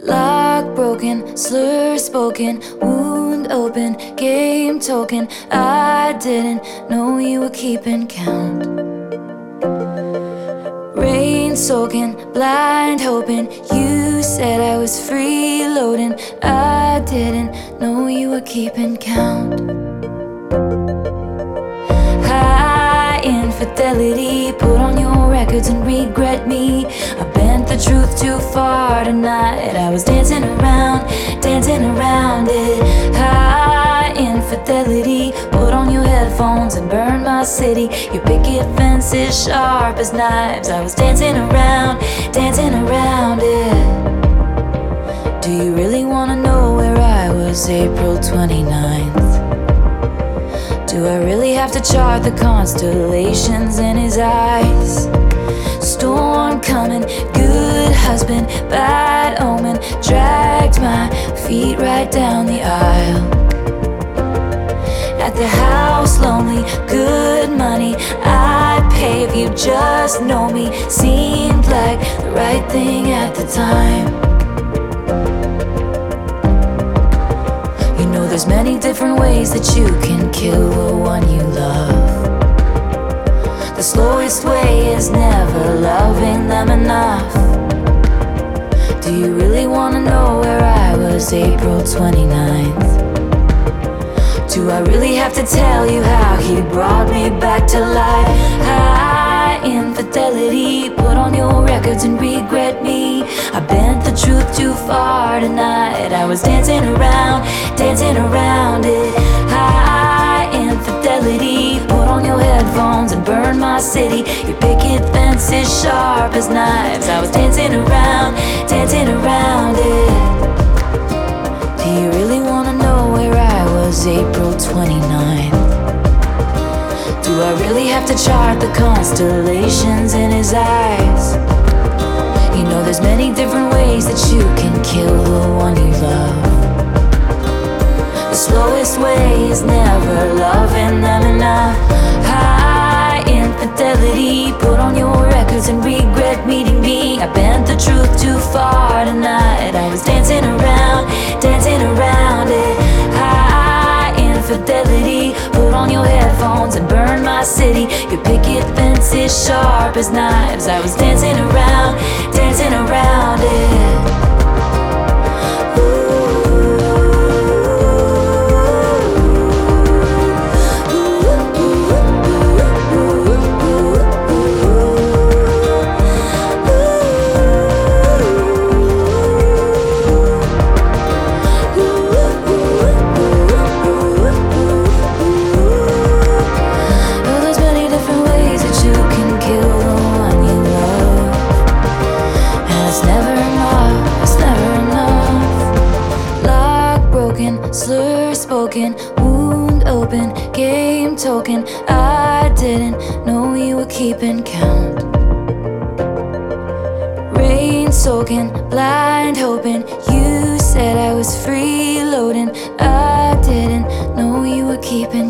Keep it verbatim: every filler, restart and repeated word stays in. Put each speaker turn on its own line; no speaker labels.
Lock broken, slur spoken, wound open, game token. I didn't know you were keeping count. Rain soaking, blind hoping. You said I was freeloading. I didn't know you were keeping count. High infidelity, put on your records and regret me. I bent the truth too far tonight. I was dancing around, dancing around it. High infidelity, put on your headphones and burn my city. Your picket fence is sharp as knives. I was dancing around, dancing around it. Do you really wanna know where I was April twenty-ninth? Do I really have to chart the constellations in his eyes? Storm coming, good husband, bad omen. Dragged my feet right down the aisle. At the house, lonely, good money. I'd pay if you just know me. Seemed like the right thing at the time. You know there's many different ways that you can kill the one you love. The slowest way is never loving them enough. Do you really wanna know where I was April twenty-ninth? Do I really have to tell you how he brought me back to life? High infidelity, put on your records and regret me. I bent the truth too far tonight. I was dancing around, dancing around it. High infidelity, put on your headphones and burn my city. Your picket fence is sharp as knives. I was dancing around, dancing around it. Do you really wanna know where I was April twenty-ninth? Do I really have to chart the constellations in his eyes? You know there's many different ways that you can kill the one you love. The slowest way is never loving them enough. High infidelity, put on your records and regret meeting me. I bent the truth too far tonight. I was dancing around, dancing around it. High infidelity, put on your headphones and burn my city. Your picket fence is sharp as knives. I was dancing around, dancing around it. Slur spoken, wound open, game token. I didn't know you were keeping count. Rain soaking, blind hoping. You said I was freeloading. I didn't know you were keeping